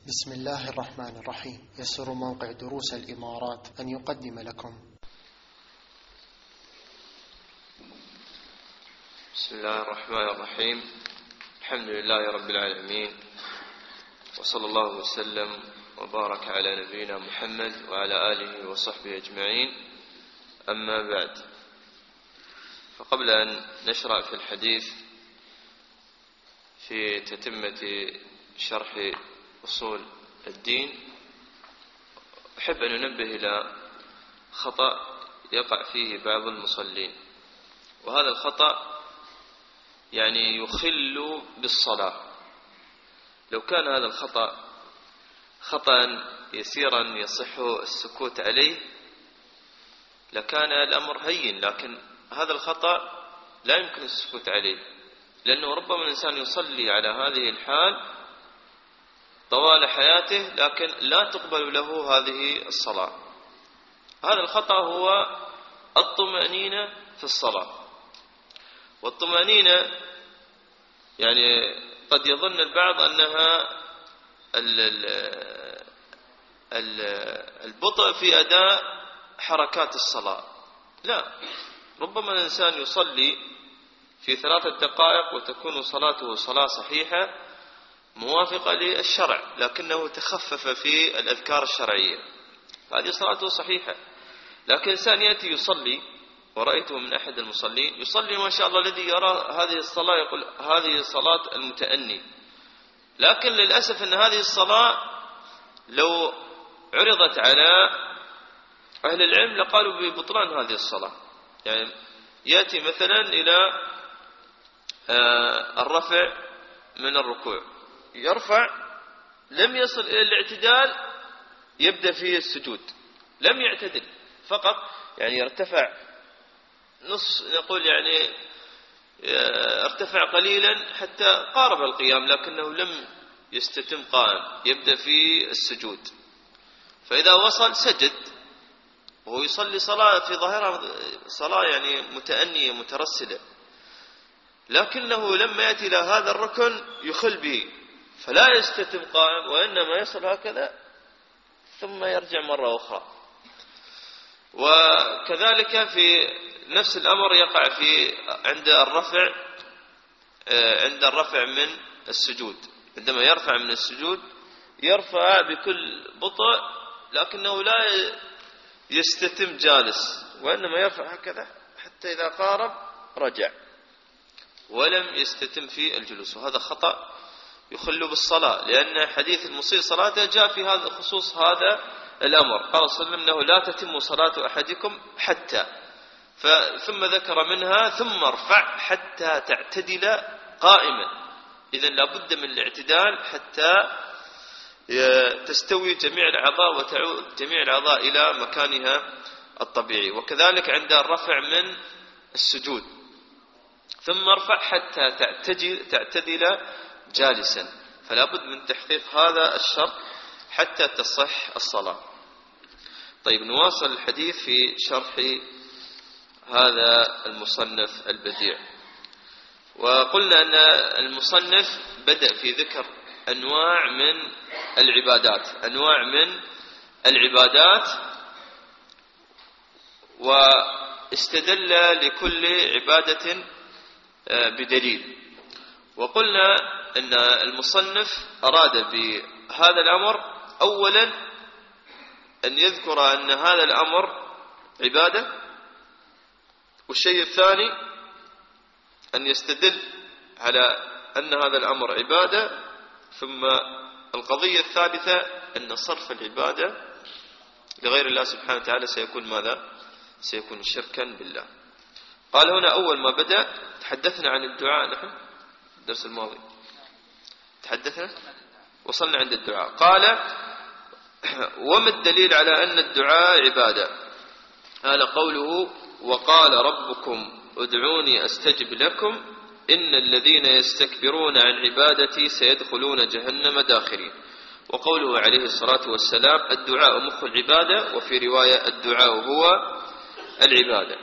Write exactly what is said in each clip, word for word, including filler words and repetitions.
بسم الله الرحمن الرحيم. يسر موقع دروس الإمارات أن يقدم لكم بسم الله الرحمن الرحيم. الحمد لله رب العالمين، وصلى الله وسلم وبارك على نبينا محمد وعلى آله وصحبه أجمعين. أما بعد، فقبل أن نشرع في الحديث في تتمة شرح أصول الدين، أحب أن ننبه إلى خطأ يقع فيه بعض المصلين، وهذا الخطأ يعني يخل بالصلاة. لو كان هذا الخطأ خطأ يسيرا يصح السكوت عليه لكان الأمر هين، لكن هذا الخطأ لا يمكن السكوت عليه، لأنه ربما الإنسان يصلي على هذه الحال طوال حياته لكن لا تقبل له هذه الصلاة. هذا الخطأ هو الطمأنينة في الصلاة. والطمأنينة يعني قد يظن البعض أنها البطء في أداء حركات الصلاة. لا، ربما الإنسان يصلي في ثلاثة دقائق وتكون صلاته صلاة صحيحة موافقة للشرع، لكنه تخفف في الأذكار الشرعية، هذه صلاته صحيحة. لكن إنسان يأتي يصلي، ورأيته من أحد المصلين يصلي ما شاء الله الذي يرى هذه الصلاة يقول هذه صلاة المتأني، لكن للأسف أن هذه الصلاة لو عرضت على أهل العلم لقالوا ببطلان هذه الصلاة. يعني يأتي مثلا إلى الرفع من الركوع، يرفع لم يصل إلى الاعتدال يبدأ في السجود، لم يعتدل، فقط يعني يرتفع نص، نقول يعني ارتفع قليلا حتى قارب القيام، لكنه لم يستتم قائم، يبدأ في السجود. فإذا وصل سجد وهو يصلي صلاة في ظاهرها صلاة يعني متأنية مترسلة، لكنه لما يأتي إلى هذا الركن يخل به فلا يستتم قائم، وإنما يصل هكذا ثم يرجع مرة أخرى. وكذلك في نفس الأمر يقع في عند الرفع عند الرفع من السجود، عندما يرفع من السجود يرفع بكل بطء لكنه لا يستتم جالس، وإنما يرفع هكذا حتى إذا قارب رجع ولم يستتم في الجلوس، وهذا خطأ يخل بالصلاة، لأن حديث المسيء صلاته جاء في هذا خصوص هذا الأمر. قال صلى الله عليه وسلم أنه لا تتم صلاة أحدكم حتى، ثم ذكر منها ثم ارفع حتى تعتدل قائما. إذن لابد من الاعتدال حتى تستوي جميع الأعضاء وتعود جميع الأعضاء إلى مكانها الطبيعي. وكذلك عند الرفع من السجود ثم ارفع حتى تعتدل جالسا، فلا بد من تحقيق هذا الشرط حتى تصح الصلاة. طيب، نواصل الحديث في شرح هذا المصنف البديع. وقلنا أن المصنف بدأ في ذكر أنواع من العبادات أنواع من العبادات واستدل لكل عبادة بدليل. وقلنا أن المصنف أراد بهذا الأمر أولا أن يذكر أن هذا الأمر عبادة، والشيء الثاني أن يستدل على أن هذا الأمر عبادة، ثم القضية الثالثة أن صرف العبادة لغير الله سبحانه وتعالى سيكون ماذا؟ سيكون شركا بالله. قال هنا أول ما بدأ تحدثنا عن الدعاء، نحن الدرس الماضي تحدثنا وصلنا عند الدعاء. قال وما الدليل على أن الدعاء عبادة؟ قال قوله وقال ربكم ادعوني أستجب لكم إن الذين يستكبرون عن عبادتي سيدخلون جهنم داخرين. وقوله عليه الصلاة والسلام الدعاء مخ العبادة، وفي رواية الدعاء هو العبادة.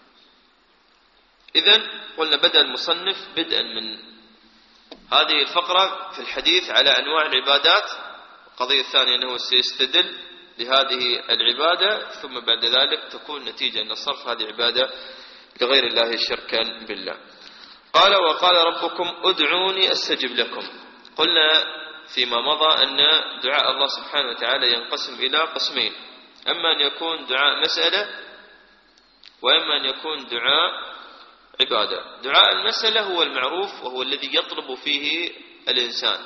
إذن قلنا بدأ المصنف بدءا من هذه الفقرة في الحديث على أنواع العبادات، القضية الثانية أنه سيستدل لهذه العبادة، ثم بعد ذلك تكون نتيجة أن صرف هذه عبادة لغير الله شركا بالله. قال وقال ربكم ادعوني أستجب لكم. قلنا فيما مضى أن دعاء الله سبحانه وتعالى ينقسم إلى قسمين، أما أن يكون دعاء مسألة وإما أن يكون دعاء عبادة. دعاء المسألة هو المعروف وهو الذي يطلب فيه الإنسان،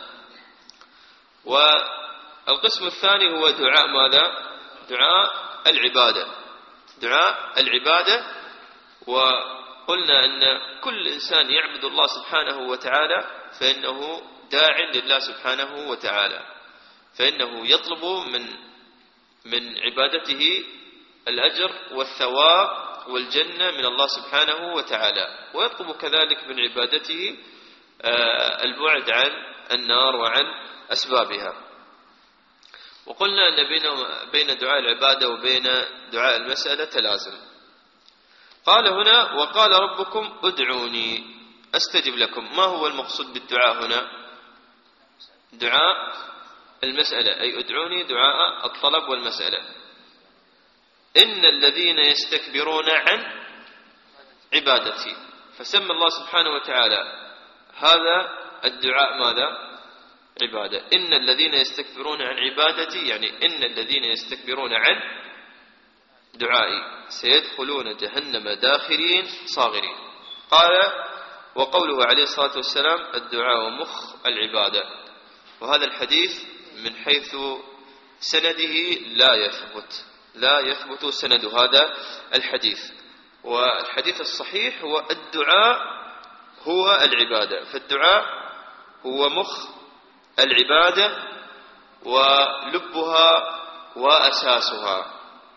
والقسم الثاني هو دعاء ماذا؟ دعاء العبادة. دعاء العبادة، وقلنا أن كل إنسان يعبد الله سبحانه وتعالى فإنه داع لله سبحانه وتعالى، فإنه يطلب من من عبادته الأجر والثواب والجنة من الله سبحانه وتعالى، ويطلب كذلك من عبادته البعد عن النار وعن أسبابها. وقلنا أن بين دعاء العبادة وبين دعاء المسألة تلازم. قال هنا وقال ربكم ادعوني أستجب لكم. ما هو المقصود بالدعاء هنا؟ دعاء المسألة، أي ادعوني دعاء الطلب والمسألة. إن الذين يستكبرون عن عبادتي، فسمى الله سبحانه وتعالى هذا الدعاء ماذا؟ عبادة. إن الذين يستكبرون عن عبادتي، يعني إن الذين يستكبرون عن دعائي سيدخلون جهنم داخرين صاغرين. قال وقوله عليه الصلاة والسلام الدعاء مخ العبادة. وهذا الحديث من حيث سنده لا يثبت لا يثبت سند هذا الحديث، والحديث الصحيح هو الدعاء هو العبادة، فالدعاء هو مخ العبادة ولبها وأساسها.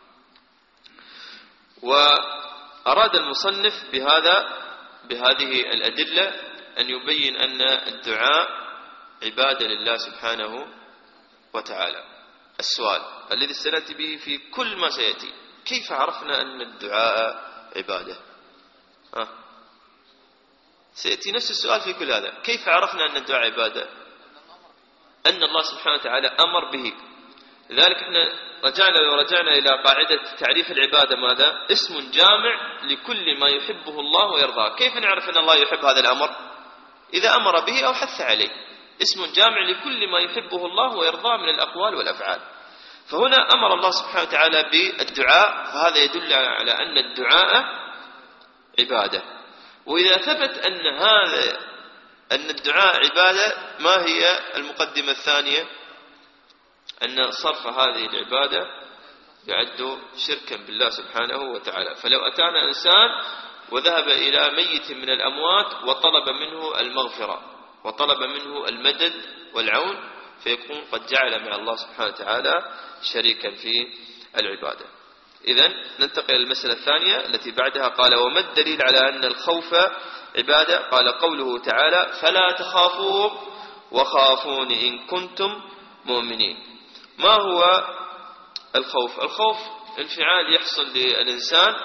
وأراد المصنف بهذا بهذه الأدلة أن يبين أن الدعاء عبادة لله سبحانه وتعالى. السؤال الذي سنأتي به في كل ما سيأتي، كيف عرفنا أن الدعاء عبادة؟ ها؟ سيأتي نفس السؤال في كل هذا، كيف عرفنا أن الدعاء عبادة؟ أن الله سبحانه وتعالى أمر به. لذلك احنا رجعنا لو رجعنا إلى قاعدة تعريف العبادة ماذا؟ اسم جامع لكل ما يحبه الله ويرضاه. كيف نعرف أن الله يحب هذا الأمر؟ إذا أمر به أو حث عليه. اسم جامع لكل ما يحبه الله ويرضاه من الأقوال والأفعال. فهنا أمر الله سبحانه وتعالى بالدعاء، فهذا يدل على أن الدعاء عبادة. وإذا ثبت أن هذا أن الدعاء عبادة، ما هي المقدمة الثانية؟ أن صرف هذه العبادة يعد شركا بالله سبحانه وتعالى. فلو أتانا إنسان وذهب إلى ميت من الأموات وطلب منه المغفرة وطلب منه المدد والعون، فيكون قد جعل مع الله سبحانه وتعالى شريكا في العبادة. إذن ننتقل إلى المسألة الثانية التي بعدها. قال وما الدليل على أن الخوف عبادة؟ قال قوله تعالى فلا تخافوهم وخافون إن كنتم مؤمنين. ما هو الخوف؟ الخوف انفعال يحصل للإنسان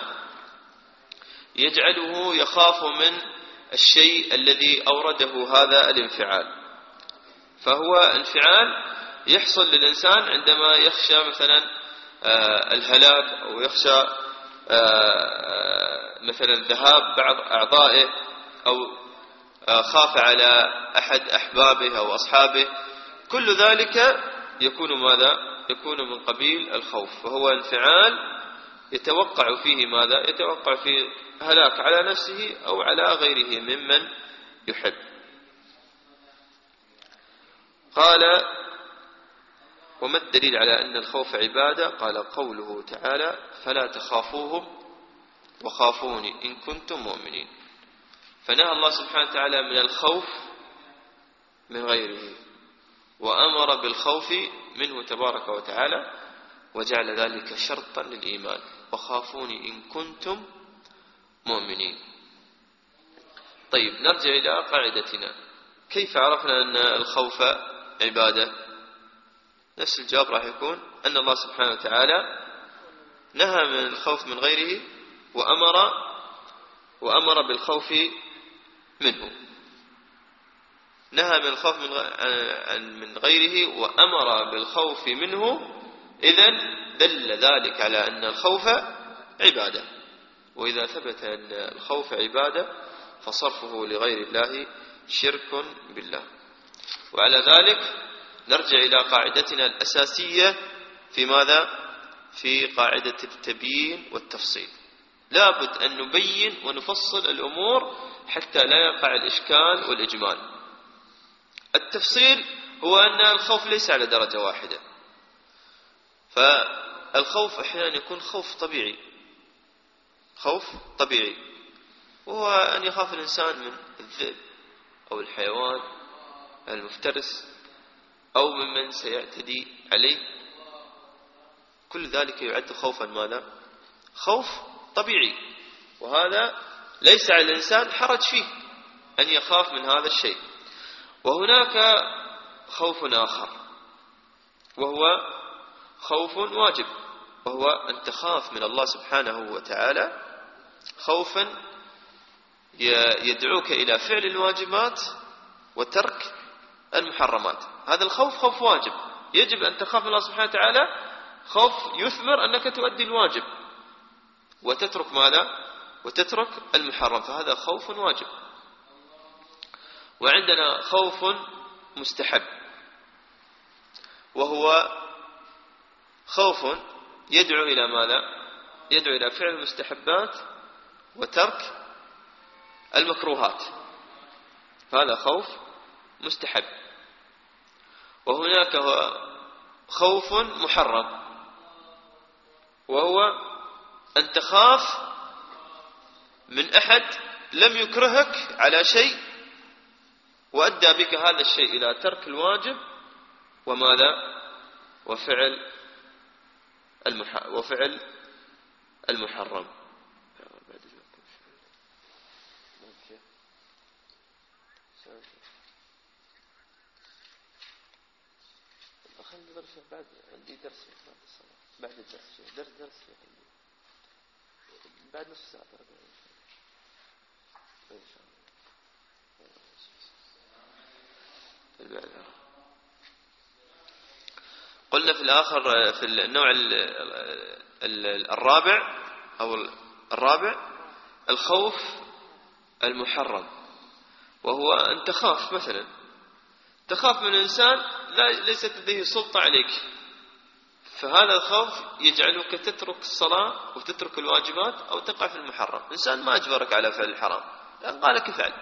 يجعله يخاف من الشيء الذي أورده هذا الانفعال. فهو انفعال يحصل للإنسان عندما يخشى مثلا الهلاك، أو يخشى مثلا ذهاب بعض أعضائه، أو خاف على أحد أحبابه أو أصحابه. كل ذلك يكون ماذا؟ يكون من قبيل الخوف، فهو انفعال يتوقع فيه ماذا؟ يتوقع فيه هلاك على نفسه أو على غيره ممن يحب. قال وما الدليل على أن الخوف عبادة؟ قال قوله تعالى فلا تخافوهم وخافوني إن كنتم مؤمنين. فنهى الله سبحانه وتعالى من الخوف من غيره، وأمر بالخوف منه تبارك وتعالى، وجعل ذلك شرطا للإيمان. وخافوني إن كنتم مؤمنين. طيب نرجع إلى قاعدتنا. كيف عرفنا أن الخوف عبادة؟ نفس الجواب راح يكون أن الله سبحانه وتعالى نهى من الخوف من غيره وأمر وأمر بالخوف منه. نهى من الخوف من غيره وأمر بالخوف منه، إذن دل ذلك على أن الخوف عبادة. وإذا ثبت أن الخوف عبادة فصرفه لغير الله شرك بالله. وعلى ذلك نرجع إلى قاعدتنا الأساسية في ماذا؟ في قاعدة التبيين والتفصيل. لابد أن نبين ونفصل الأمور حتى لا يقع الإشكال والإجمال. التفصيل هو أن الخوف ليس على درجة واحدة، فالخوف أحيانا يكون خوف طبيعي، خوف طبيعي، وهو أن يخاف الإنسان من الذئب أو الحيوان المفترس أو ممن سيعتدي عليه. كل ذلك يعد خوفا ماذا؟ خوف طبيعي، وهذا ليس على الإنسان حرج فيه أن يخاف من هذا الشيء. وهناك خوف آخر وهو خوف واجب، وهو أن تخاف من الله سبحانه وتعالى خوفا يدعوك إلى فعل الواجبات وترك المحرمات. هذا الخوف خوف واجب، يجب أن تخاف من الله سبحانه وتعالى خوف يثمر أنك تؤدي الواجب وتترك ماذا؟ وتترك المحرم، فهذا خوف واجب. وعندنا خوف مستحب، وهو خوف يدعو إلى ماذا؟ يدعو إلى فعل المستحبات وترك المكروهات، هذا خوف مستحب. وهناك خوف محرم، وهو أن تخاف من أحد لم يكرهك على شيء وأدى بك هذا الشيء إلى ترك الواجب وماذا؟ وفعل المحرم وفعل المحرم. خلينا ندرس بعد، عندي درس بعد الصلاة، بعد الدرس درس درس بعد نصف ساعة إن شاء الله. قلنا في الآخر في النوع الرابع أو الرابع الخوف المحرم، وهو أن تخاف مثلا تخاف من إنسان ليست لديه سلطة عليك، فهذا الخوف يجعلك تترك الصلاة وتترك الواجبات أو تقع في المحرم. إنسان ما أجبرك على فعل الحرام لأن قال لك افعل،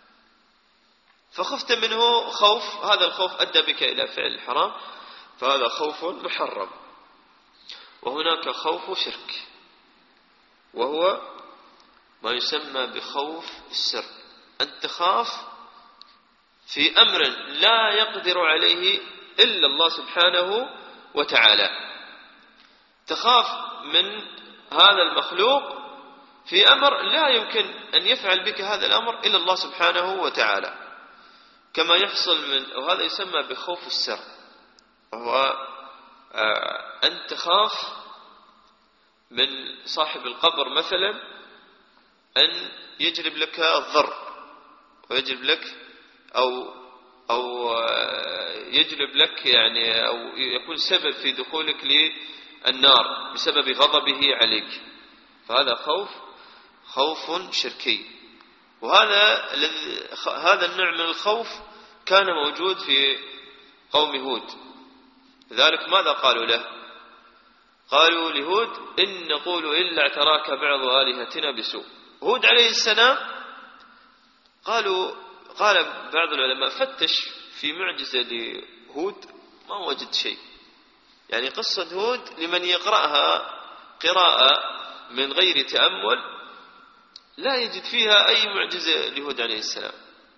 فخفت منه خوف، هذا الخوف أدى بك إلى فعل الحرام، فهذا خوف محرم. وهناك خوف شرك، وهو ما يسمى بخوف السر، أن تخاف في أمر لا يقدر عليه إلا الله سبحانه وتعالى، تخاف من هذا المخلوق في أمر لا يمكن أن يفعل بك هذا الأمر إلا الله سبحانه وتعالى، كما يحصل من، وهذا يسمى بخوف السر، وهو أن تخاف من صاحب القبر مثلا أن يجلب لك الضر ويجلب لك أو أو يجلب لك يعني أو يكون سبب في دخولك للنار بسبب غضبه عليك، فهذا خوف خوف شركي. وهذا هذا النوع من الخوف كان موجود في قوم هود، لذلك ماذا قالوا له؟ قالوا لهود إن نقول إلا اعتراك بعض آلهتنا بسوء. هود عليه السلام قالوا قال بعض العلماء فتش في معجزة لهود ما وجد شيء، يعني قصة هود لمن يقرأها قراءة من غير تأمل لا يجد فيها أي معجزة لهود عليه السلام،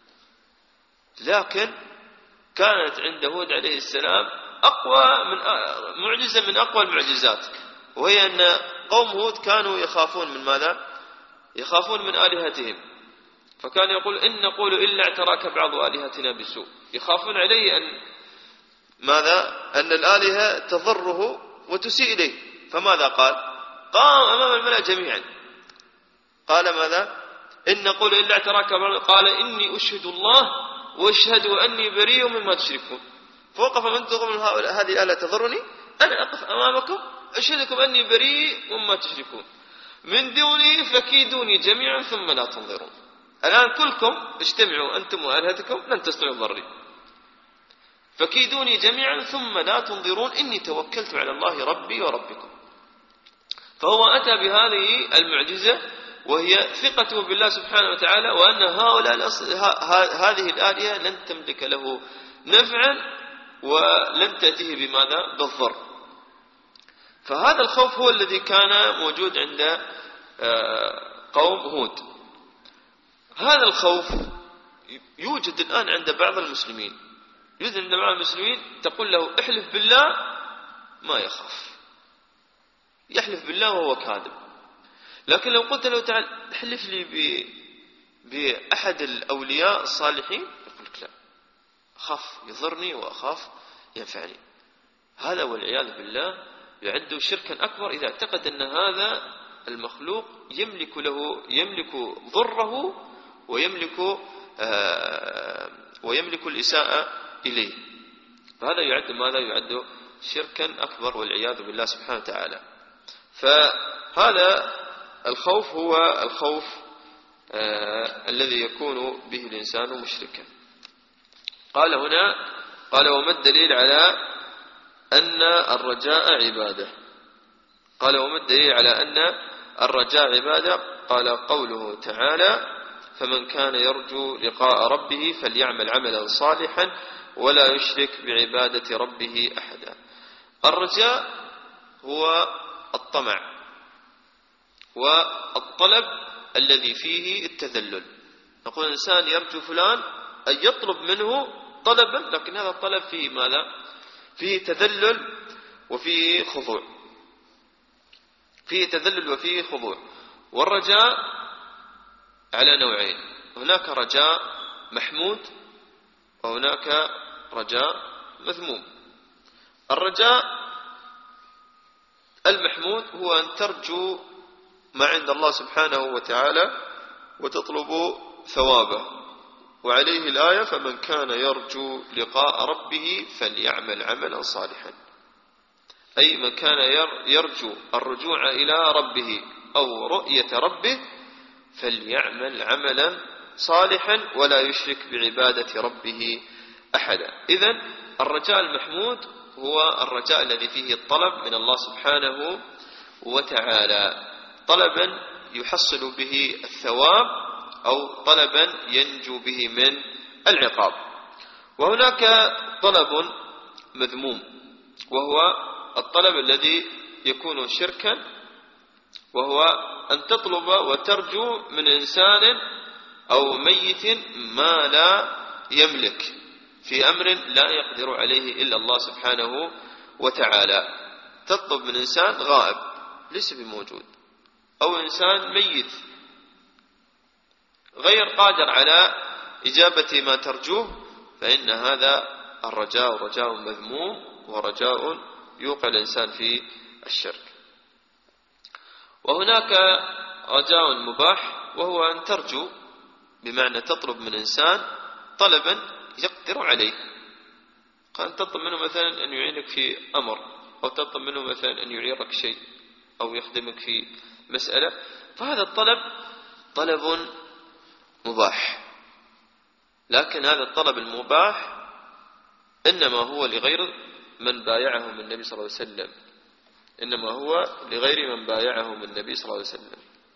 لكن كانت عند هود عليه السلام أقوى من معجزة من أقوى المعجزات، وهي أن قوم هود كانوا يخافون من ماذا؟ يخافون من آلهتهم، فكان يقول إن نقول إلا اعتراك بعض آلهتنا بسوء، يخافون عليه أن ماذا؟ أن الآلهة تضره وتسيء إليه، فماذا قال؟ قام أمام الملأ جميعا قال ماذا؟ إن نقول إلا اعتراك بعض، قال إني أشهد الله واشهدوا أني بريء مما تشركون. فوقف من تظن هذه الآلة تضرني، أنا أقف أمامكم أشهدكم أني بريء مما تشركون من دوني فكيدوني جميعا ثم لا تنظرون. الآن كلكم اجتمعوا أنتم وآلهتكم لن تستطيعوا ضري، فكيدوني جميعا ثم لا تنظرون إني توكلت على الله ربي وربكم. فهو أتى بهذه المعجزة وهي ثقته بالله سبحانه وتعالى، وأن هؤلاء هذه الآلهة لن تملك له نفعا ولن تأتيه بماذا؟ بالضر. فهذا الخوف هو الذي كان موجود عند قوم هود. هذا الخوف يوجد الآن عند بعض المسلمين، يوجد عند بعض المسلمين تقول له احلف بالله ما يخاف، يحلف بالله وهو كاذب. لكن لو قلت له تعال احلف لي بأحد الأولياء الصالحين يقول لك لا، أخاف يضرني وأخاف ينفعني. هذا والعياذ بالله يعد شركا أكبر إذا اعتقد أن هذا المخلوق يملك له يملك ضره ويملك آه ويملك الإساءة إليه. فهذا يعد ماذا؟ يعد شركا أكبر والعياذ بالله سبحانه وتعالى. فهذا الخوف هو الخوف آه الذي يكون به الإنسان مشركا. قال هنا قال وما الدليل على أن الرجاء عبادة؟ قال وما الدليل على أن الرجاء عبادة؟ قال قوله تعالى فمن كان يرجو لقاء ربه فليعمل عملا صالحا ولا يشرك بعبادة ربه أحدا. الرجاء هو الطمع والطلب الذي فيه التذلل. نقول الإنسان يرجو فلان أن يطلب منه طلبا، لكن هذا الطلب فيه ماذا؟ فيه تذلل وفيه خضوع، فيه تذلل وفيه خضوع. والرجاء على نوعين، هناك رجاء محمود وهناك رجاء مذموم. الرجاء المحمود هو أن ترجو ما عند الله سبحانه وتعالى وتطلب ثوابه، وعليه الآية فمن كان يرجو لقاء ربه فليعمل عملا صالحا، أي من كان يرجو الرجوع إلى ربه أو رؤية ربه فليعمل عملا صالحا ولا يشرك بعبادة ربه أحدا. إذن الرجاء المحمود هو الرجاء الذي فيه الطلب من الله سبحانه وتعالى، طلبا يحصل به الثواب أو طلبا ينجو به من العقاب. وهناك طلب مذموم وهو الطلب الذي يكون شركا، وهو أن تطلب وترجو من إنسان أو ميت ما لا يملك في أمر لا يقدر عليه إلا الله سبحانه وتعالى. تطلب من إنسان غائب ليس بموجود، أو إنسان ميت غير قادر على إجابة ما ترجوه، فإن هذا الرجاء رجاء مذموم ورجاء يوقع الإنسان في الشرك. وهناك رجاء مباح وهو أن ترجو بمعنى تطلب من إنسان طلبا يقدر عليه، قال تطلب منه مثلا أن يعينك في أمر، أو تطلب منه مثلا أن يعيرك شيء أو يخدمك في مسألة، فهذا الطلب طلب مباح. لكن هذا الطلب المباح إنما هو لغير من بايعهم النبي صلى الله عليه وسلم، إنما هو لغير من بايعهم النبي صلى الله عليه وسلم.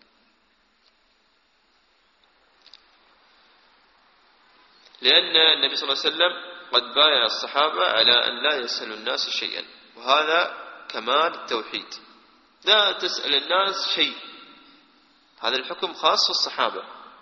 لأن النبي صلى الله عليه وسلم قد بايع الصحابة على أن لا يسألوا الناس شيئا، وهذا كمال التوحيد، لا تسأل الناس شيء. هذا الحكم خاص بالصحابة،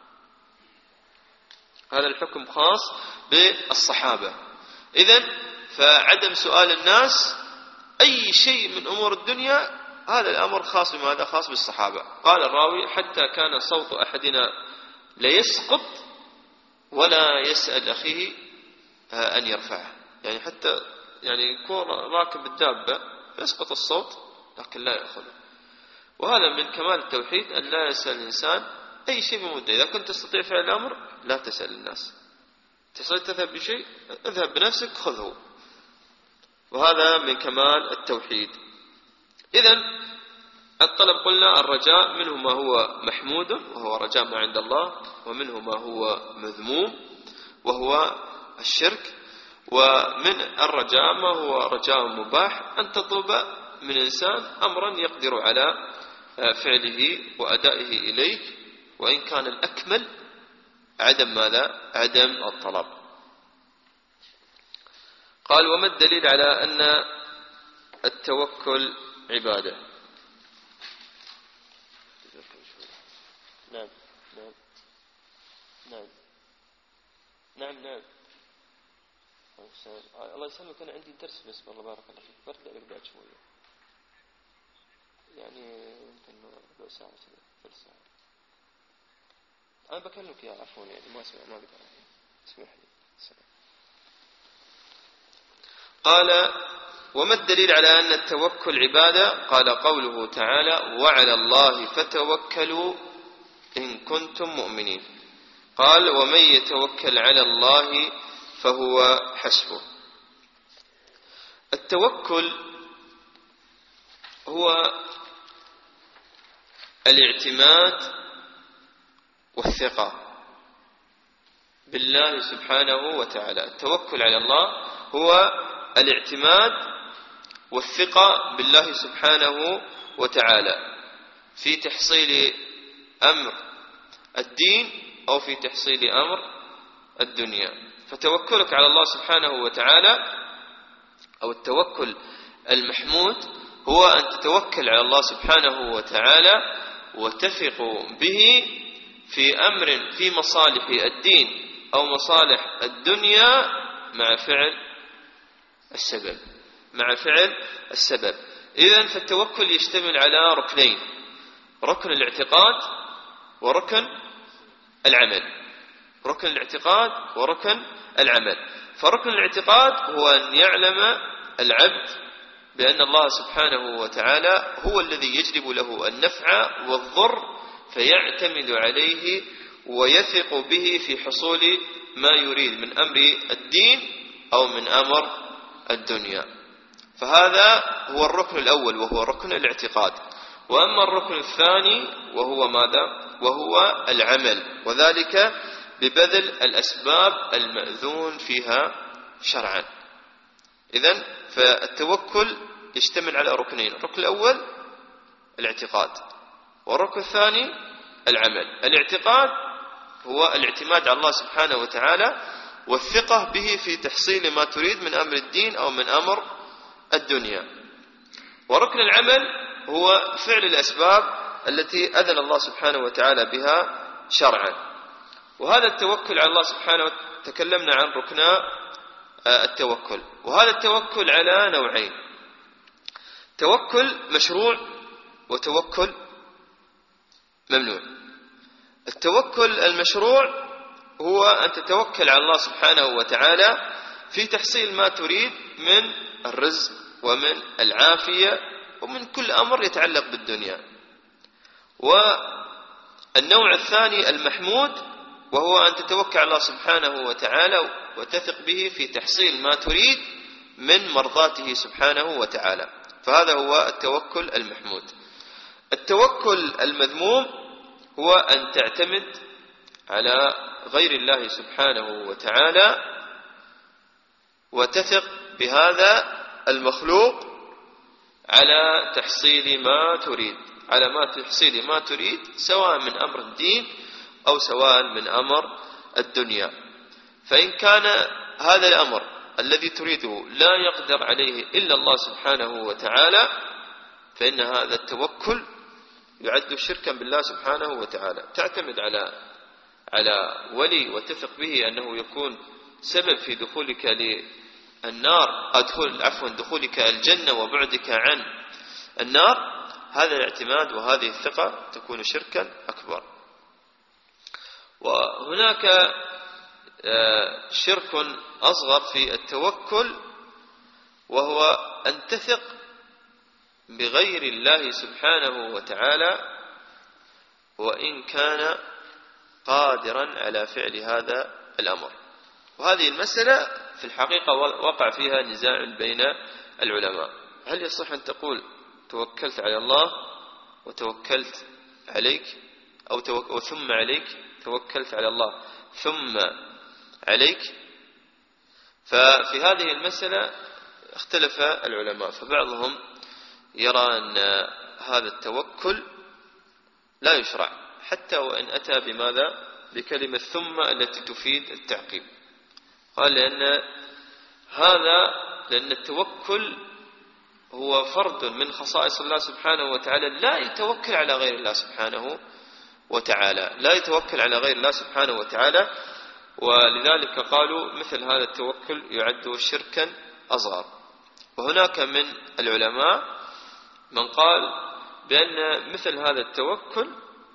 هذا الحكم خاص بالصحابة. إذن فعدم سؤال الناس أي شيء من أمور الدنيا هذا الأمر خاص بماذا؟ خاص بالصحابة. قال الراوي حتى كان صوت أحدنا ليسقط ولا يسأل أخيه أن يرفعه، يعني حتى يعني يكون راكب الدابة يسقط الصوت لكن لا يأخذه. وهذا من كمال التوحيد أن لا يسأل الإنسان أي شيء بمدة. إذا كنت تستطيع فعل الأمر لا تسأل الناس، تصير تذهب بشيء، اذهب بنفسك خذه، وهذا من كمال التوحيد. إذن الطلب قلنا الرجاء منه ما هو محمود وهو رجاء ما عند الله، ومنه ما هو مذموم وهو الشرك، ومن الرجاء ما هو رجاء مباح، أن تطلب من إنسان أمرا يقدر على فعله وأدائه إليك، وإن كان الأكمل عدم ماذا؟ عدم الطلب. قال: وما الدليل على أن التوكل عبادة؟ نعم نعم نعم نعم نعم الله يسلمك. أنا عندي درس بس والله بارك الله فيك، برجع لك بعد شوية، يعني يمكن ربع ساعة ثلث ساعة. أنا بكلمك يا عفوا، يعني ما أسمع ما أقدر، اسمح لي. السلام. قال: وما الدليل على أن التوكل عبادة؟ قال: قوله تعالى: وعلى الله فتوكلوا إن كنتم مؤمنين. قال: ومن يتوكل على الله فهو حسبه. التوكل هو الاعتماد والثقة بالله سبحانه وتعالى. التوكل على الله هو الاعتماد والثقة بالله سبحانه وتعالى في تحصيل أمر الدين أو في تحصيل أمر الدنيا. فتوكلك على الله سبحانه وتعالى أو التوكل المحمود هو أن تتوكل على الله سبحانه وتعالى وتثق به في أمر في مصالح الدين أو مصالح الدنيا مع فعل السبب مع فعل السبب. إذن فالتوكل يشتمل على ركنين: ركن الاعتقاد وركن العمل. ركن الاعتقاد وركن العمل. فركن الاعتقاد هو أن يعلم العبد بأن الله سبحانه وتعالى هو الذي يجلب له النفع والضر، فيعتمد عليه ويثق به في حصول ما يريد من أمر الدين أو من أمر الدنيا. فهذا هو الركن الأول وهو ركن الاعتقاد. وأما الركن الثاني وهو ماذا؟ وهو العمل، وذلك ببذل الأسباب المأذون فيها شرعا. إذن فالتوكل يشتمل على ركنين: الركن الأول الاعتقاد، والركن الثاني العمل. الاعتقاد هو الاعتماد على الله سبحانه وتعالى والثقة به في تحصيل ما تريد من أمر الدين أو من أمر الدنيا. وركن العمل هو فعل الأسباب التي أذن الله سبحانه وتعالى بها شرعا. وهذا التوكل على الله سبحانه وتعالى تكلمنا عن ركنا التوكل. وهذا التوكل على نوعين: توكل مشروع وتوكل ممنوع. التوكل المشروع هو أن تتوكل على الله سبحانه وتعالى في تحصيل ما تريد من الرزق ومن العافية ومن كل أمر يتعلق بالدنيا. والنوع الثاني المحمود وهو أن تتوكل على الله سبحانه وتعالى وتثق به في تحصيل ما تريد من مرضاته سبحانه وتعالى. فهذا هو التوكل المحمود. التوكل المذموم هو أن تعتمد على غير الله سبحانه وتعالى وتثق بهذا المخلوق على تحصيل ما تريد على ما تحصيل ما تريد سواء من أمر الدين أو سواء من أمر الدنيا. فإن كان هذا الأمر الذي تريده لا يقدر عليه إلا الله سبحانه وتعالى فإن هذا التوكل يعد شركا بالله سبحانه وتعالى. تعتمد على على ولي وتثق به أنه يكون سبب في دخولك للنار أدخل عفوا دخولك الجنة وبعدك عن النار. هذا الاعتماد وهذه الثقة تكون شركا أكبر. وهناك شرك أصغر في التوكل وهو أن تثق بغير الله سبحانه وتعالى وإن كان قادرا على فعل هذا الأمر. وهذه المسألة في الحقيقة وقع فيها نزاع بين العلماء. هل يصح أن تقول توكلت على الله وتوكلت عليك، أو توك... ثم عليك، توكلت على الله ثم عليك؟ ففي هذه المسألة اختلف العلماء، فبعضهم يرى أن هذا التوكل لا يشرع حتى وإن أتى بماذا؟ بكلمة ثم التي تفيد التعقيب. قال لأن هذا لأن التوكل هو فرد من خصائص الله سبحانه وتعالى، لا يتوكل على غير الله سبحانه وتعالى، لا يتوكل على غير الله سبحانه وتعالى. ولذلك قالوا مثل هذا التوكل يعد شركا أصغر. وهناك من العلماء من قال بأن مثل هذا التوكل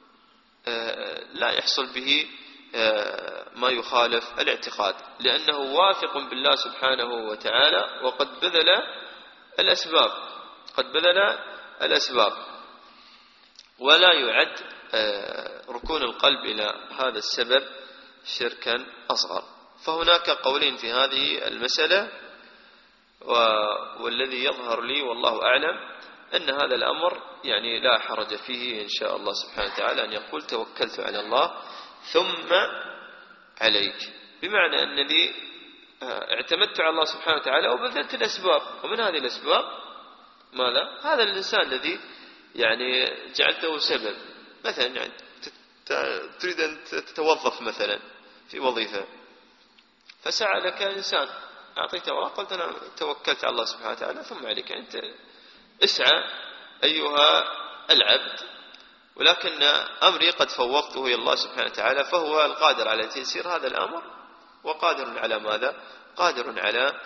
لا يحصل به ما يخالف الاعتقاد، لأنه واثق بالله سبحانه وتعالى وقد بذل الأسباب قد بذل الأسباب ولا يعد ركون القلب إلى هذا السبب شركا أصغر. فهناك قولين في هذه المسألة، والذي يظهر لي والله أعلم أن هذا الأمر يعني لا حرج فيه إن شاء الله سبحانه وتعالى أن يقول توكلت على الله ثم عليك، بمعنى أنني اعتمدت على الله سبحانه وتعالى وبذلت الأسباب، ومن هذه الأسباب ماذا؟ هذا الإنسان الذي يعني جعلته سبب. مثلا يعني تريد أن تتوظف مثلا في وظيفة، فسعى لك إنسان أعطيته ورقة قلت أنا توكلت على الله سبحانه وتعالى ثم عليك، أنت اسعى أيها العبد، ولكن أمري قد فوضته إلى الله سبحانه وتعالى، فهو القادر على تيسير هذا الأمر وقادر على ماذا؟ قادر على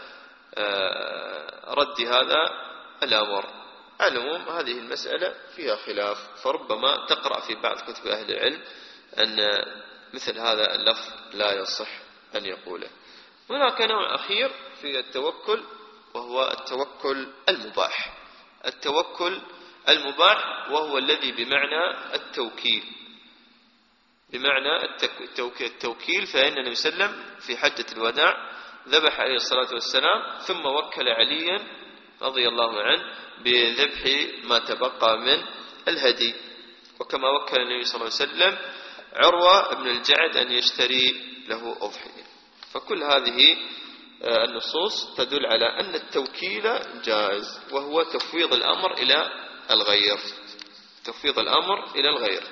رد هذا الأمر. على العموم هذه المسألة فيها خلاف، فربما تقرأ في بعض كتب أهل العلم أن مثل هذا اللفظ لا يصح أن يقوله. هناك نوع أخير في التوكل وهو التوكل المباح. التوكل المباح وهو الذي بمعنى التوكيل، بمعنى التوكيل. فإن النبي صلى الله عليه وسلم في حجة الوداع ذبح عليه الصلاة والسلام ثم وكل عليا رضي الله عنه بذبح ما تبقى من الهدي، وكما وكل النبي صلى الله عليه وسلم عروة بن الجعد أن يشتري له أضحية. فكل هذه النصوص تدل على أن التوكيل جائز، وهو تفويض الأمر إلى الغير، تفويض الأمر إلى الغير.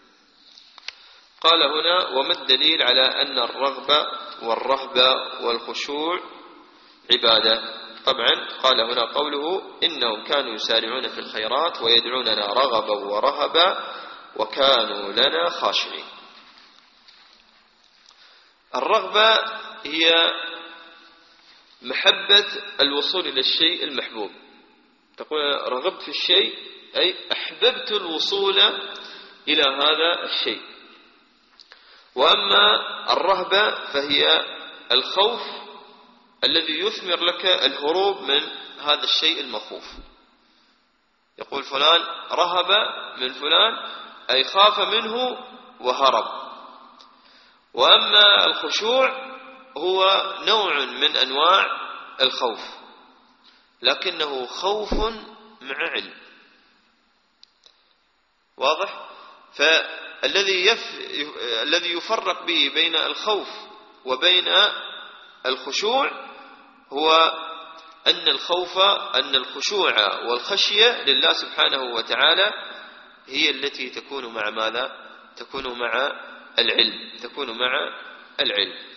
قال هنا وما الدليل على أن الرغبة والرهبة والخشوع عبادة؟ طبعا قال هنا قوله إنهم كانوا يسارعون في الخيرات ويدعوننا رغبا ورهبا وكانوا لنا خاشعين. الرغبة هي محبة الوصول إلى الشيء المحبوب. تقول رغبت في الشيء أي أحببت الوصول إلى هذا الشيء. وأما الرهبة فهي الخوف الذي يثمر لك الهروب من هذا الشيء المخوف. يقول فلان رهب من فلان أي خاف منه وهرب. وأما الخشوع هو نوع من أنواع الخوف، لكنه خوف مع علم. واضح؟ فالذي يف... الذي يفرق به بين الخوف وبين الخشوع هو أن الخوف أن الخشوع والخشية لله سبحانه وتعالى هي التي تكون مع ماذا؟ تكون مع العلم، تكون مع العلم.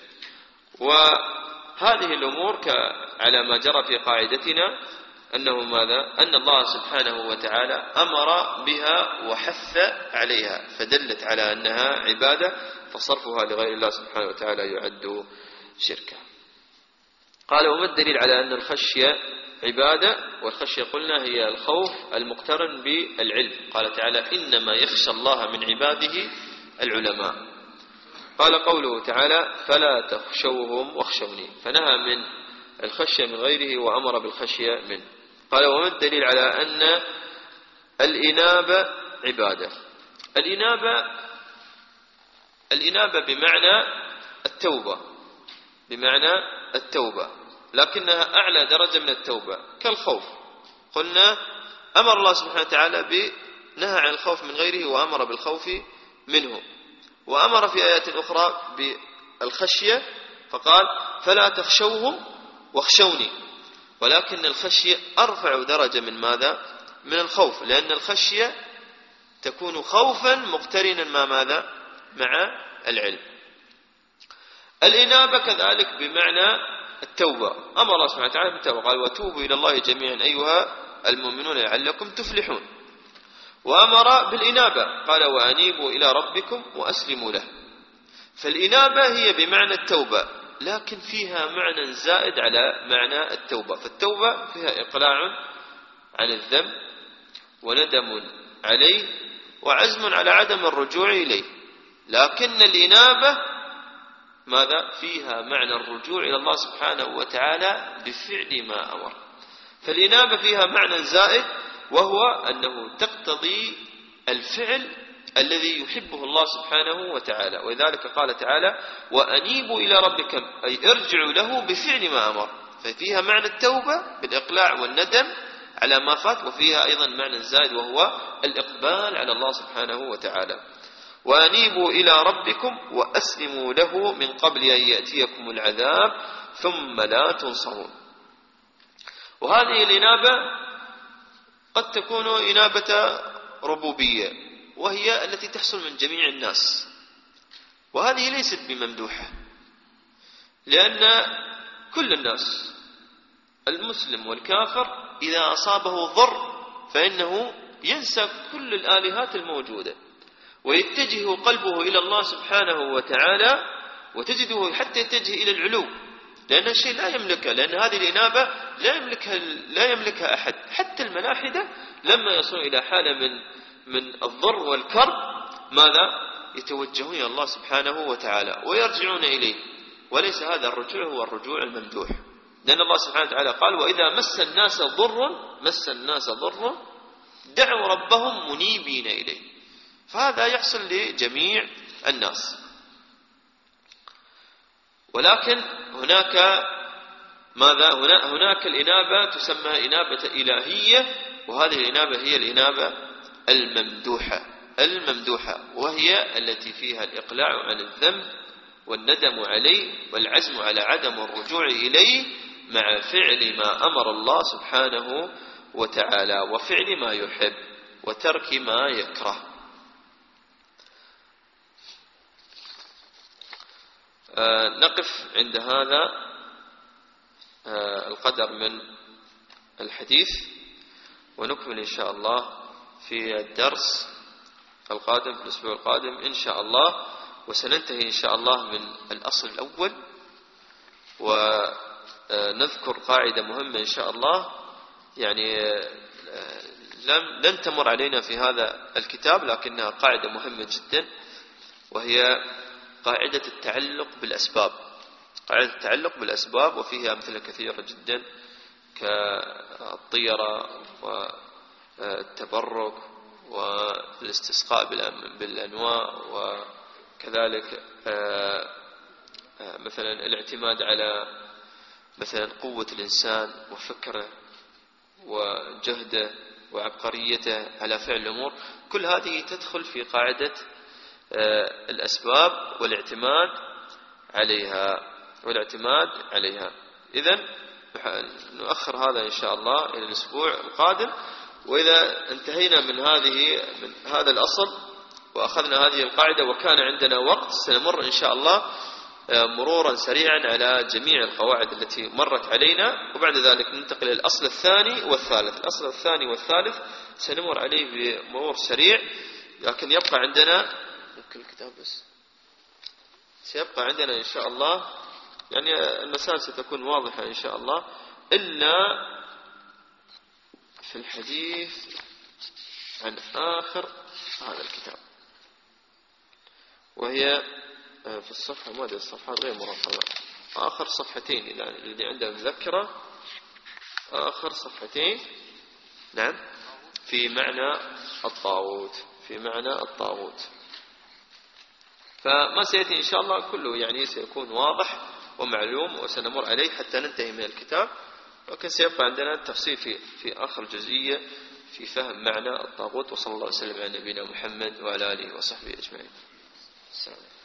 وهذه الأمور على ما جرى في قاعدتنا أنه ماذا؟ أن الله سبحانه وتعالى أمر بها وحث عليها، فدلت على أنها عبادة، فصرفها لغير الله سبحانه وتعالى يعد شركا. قال وما الدليل على أن الخشية عبادة؟ والخشية قلنا هي الخوف المقترن بالعلم. قال تعالى إنما يخشى الله من عباده العلماء. قال قوله تعالى فلا تخشوهم واخشوني، فنهى من الخشية من غيره وأمر بالخشية منه. قال وما الدليل على أن الإنابة عبادة؟ الإنابة الإنابة بمعنى التوبة، بمعنى التوبة، لكنها أعلى درجة من التوبة كالخوف. قلنا أمر الله سبحانه وتعالى بنهى عن الخوف من غيره وأمر بالخوف منه، وأمر في آيات أخرى بالخشية فقال فلا تخشوهم واخشوني، ولكن الخشية أرفع درجة من ماذا؟ من الخوف، لأن الخشية تكون خوفا مقترنا مع ماذا؟ مع العلم. الإنابة كذلك بمعنى التوبة، أمر الله سبحانه وتعالى بالتوبة قال وتوبوا إلى الله جميعا أيها المؤمنون لعلكم تفلحون، وأمر بالإنابة قال وأنيبوا إلى ربكم وأسلموا له. فالإنابة هي بمعنى التوبة، لكن فيها معنى زائد على معنى التوبة. فالتوبة فيها إقلاع عن الذنب وندم عليه وعزم على عدم الرجوع إليه، لكن الإنابة ماذا؟ فيها معنى الرجوع إلى الله سبحانه وتعالى بفعل ما أمر. فالإنابة فيها معنى زائد، وهو أنه تقتضي الفعل الذي يحبه الله سبحانه وتعالى، ولذلك قال تعالى وأنيبوا إلى ربكم، أي ارجعوا له بفعل ما أمر. ففيها معنى التوبة بالإقلاع والندم على ما فات، وفيها أيضا معنى زائد وهو الإقبال على الله سبحانه وتعالى. وأنيبوا إلى ربكم وأسلموا له من قبل أن يأتيكم العذاب ثم لا تنصرون. وهذه الإنابة قد تكون إنابة ربوبية، وهي التي تحصل من جميع الناس، وهذه ليست بممدوحة، لأن كل الناس المسلم والكافر إذا أصابه ضر فإنه ينسى كل الآلهات الموجودة ويتجه قلبه إلى الله سبحانه وتعالى، وتجده حتى يتجه إلى العلو، لأن الشيء لا يملكه، لأن هذه الإنابة لا يملكها لا يملكها أحد. حتى الملاحدة لما يصلون إلى حالة من من الضر والكرب ماذا؟ يتوجهون إلى الله سبحانه وتعالى ويرجعون إليه، وليس هذا الرجوع هو الرجوع الممدوح، لأن الله سبحانه وتعالى قال وإذا مس الناس ضر مس الناس ضر دعوا ربهم منيبين إليه. فهذا يحصل لجميع الناس. ولكن هناك ماذا؟ هناك الإنابة تسمى إنابة إلهية، وهذه الإنابة هي الإنابة الممدوحة الممدوحة وهي التي فيها الإقلاع عن الذنب والندم عليه والعزم على عدم الرجوع إليه مع فعل ما أمر الله سبحانه وتعالى وفعل ما يحب وترك ما يكره. آه نقف عند هذا آه القدر من الحديث، ونكمل إن شاء الله في الدرس القادم في الأسبوع القادم إن شاء الله، وسننتهي إن شاء الله من الأصل الأول، ونذكر قاعدة مهمة إن شاء الله يعني لم لن تمر علينا في هذا الكتاب، لكنها قاعدة مهمة جدا، وهي قاعدة التعلق بالأسباب. قاعدة التعلق بالأسباب وفيها أمثلة كثيرة جدا كالطيرة والتبرك والاستسقاء بالأنواء، وكذلك مثلا الاعتماد على مثلا قوة الإنسان وفكره وجهده وعبقريته على فعل الأمور. كل هذه تدخل في قاعدة الأسباب والاعتماد عليها والاعتماد عليها. إذن نؤخر هذا إن شاء الله إلى الأسبوع القادم. وإذا انتهينا من هذه من هذا الأصل وأخذنا هذه القاعدة وكان عندنا وقت، سنمر إن شاء الله مرورا سريعا على جميع القواعد التي مرت علينا، وبعد ذلك ننتقل إلى الأصل الثاني والثالث. الأصل الثاني والثالث سنمر عليه بمرور سريع، لكن يبقى عندنا كل كتاب بس سيبقى عندنا إن شاء الله، يعني المسائل ستكون واضحة إن شاء الله، إلا في الحديث عن آخر هذا الكتاب، وهي في الصفحة ما أدري الصفحات غير مرقمة، آخر صفحتين اللي عنده مذكرة، آخر صفحتين نعم في معنى الطاغوت في معنى الطاغوت. فما سيأتي إن شاء الله كله يعني سيكون واضح ومعلوم وسنمر عليه حتى ننتهي من الكتاب، لكن سيبقى عندنا التفصيل في في آخر جزئية في فهم معنى الطاغوت. وصلى الله وسلم على نبينا محمد وعلى آله وصحبه أجمعين. السلام عليكم.